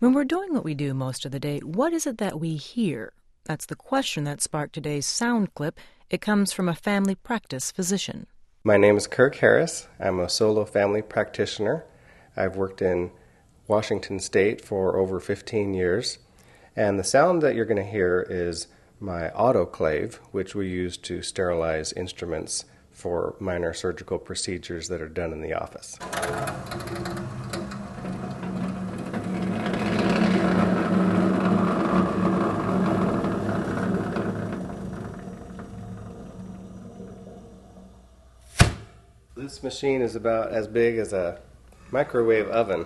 When we're doing what we do most of the day, what is it that we hear? That's the question that sparked today's sound clip. It comes from a family practice physician. My name is Kirk Harris. I'm a solo family practitioner. I've worked in Washington State for over 15 years. And the sound that you're going to hear is my autoclave, which we use to sterilize instruments for minor surgical procedures that are done in the office. This machine is about as big as a microwave oven.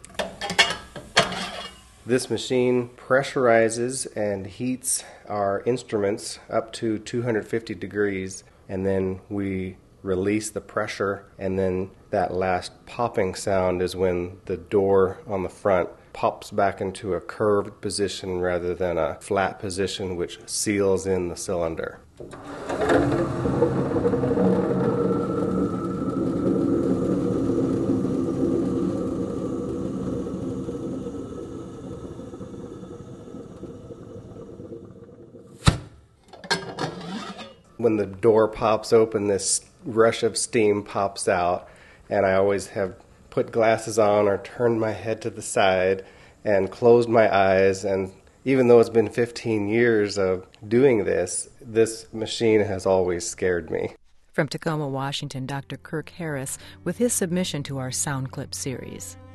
This machine pressurizes and heats our instruments up to 250 degrees, and then we release the pressure, and then that last popping sound is when the door on the front pops back into a curved position rather than a flat position, which seals in the cylinder. When the door pops open, this rush of steam pops out, and I always have put glasses on or turned my head to the side and closed my eyes. And even though it's been 15 years of doing this machine has always scared me. From Tacoma, Washington, Dr. Kirk Harris with his submission to our sound clip series.